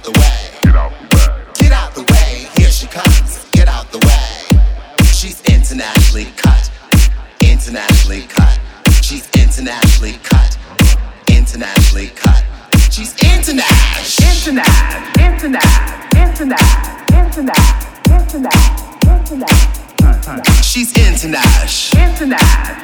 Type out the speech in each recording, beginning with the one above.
out the way. Get out the way, here she comes. Get out the way. She's internationally cut. Internationally cut. She's internationally cut. Internationally cut. She's international. She's international.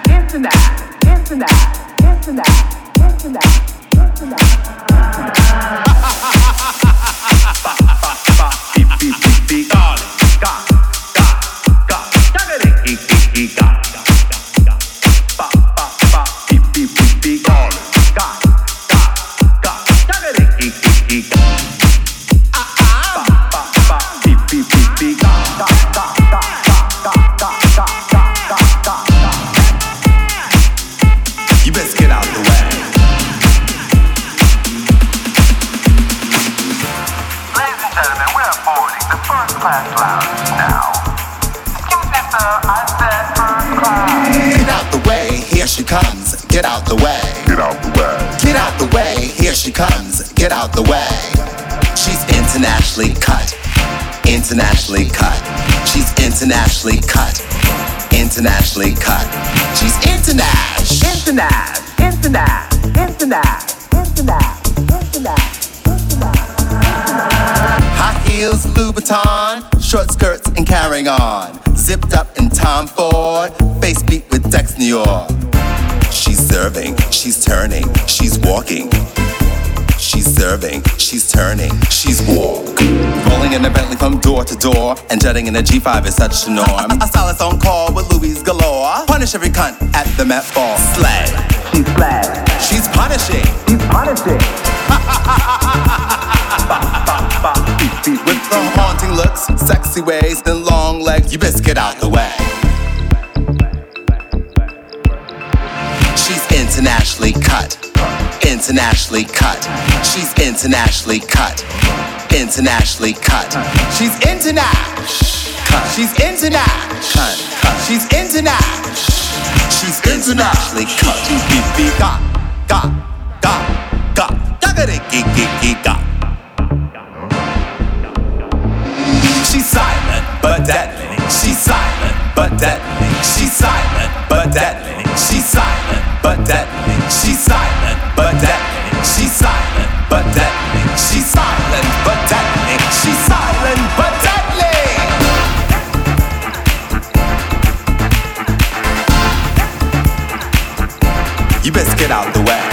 You best get out the way. Ladies and gentlemen, we're boarding the first class lounge now. Excuse me, sir, I said first class. Get out the way, here she comes. Get out the way. Get out the way. Get out the way, here she comes. Get out the way. She's internationally cut. Internationally cut. She's internationally cut. Internationally cut. She's international. High heels, Louboutin, short skirts and carrying on. Zipped up in Tom Ford, face beat with Dex New York. She's serving, she's turning, she's walking. She's serving, she's turning, she's walking. Rolling in a Bentley from door to door, and jetting in a G5 is such a norm. A stylist on call with Louis galore. Punish every cunt at the Met Ball. Slay. She's glad. She's punishing. She's punishing. With the haunting looks, sexy ways, and long legs, you best get out the way. She's internationally cut. Internationally cut. She's internationally cut. Internationally cut. She's international. She's international. She's international. She's internationally cut. She's got. She's silent but deadly. She's silent but deadly. She's silent but deadly. She's silent but deadly. She's silent but deadly. She's silent but deadly. She's silent but deadly. She's silent but deadly. You best get out the way.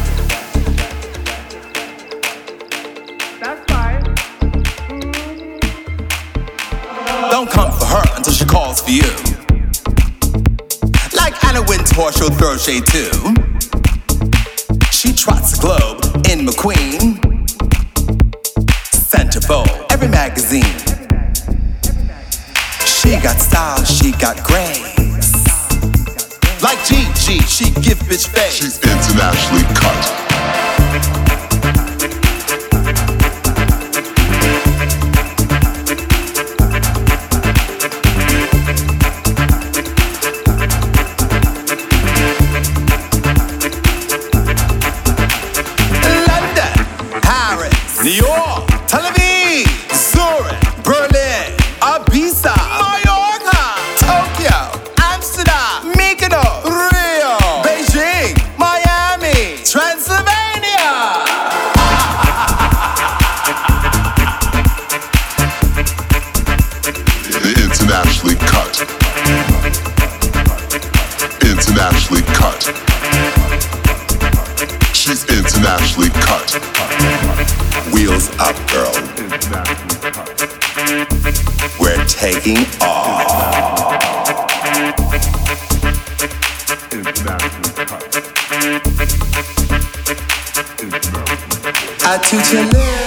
That's fine. Don't come for her until she calls for you. Like Anna Wintour, she'll throw shade too. She trots the globe in McQueen. Centerfold, every magazine. She got style, she got grace. Like Gigi, she give bitch face. She's internationally cut. New York, Tel Aviv, Zurich, Berlin, Ibiza, Mallorca, Tokyo, Amsterdam, Mykonos, Rio, Beijing, Miami, Transylvania. Internationally cut. Internationally cut. She's internationally cut. Wheels up, girl. We're taking off. I toot your lip.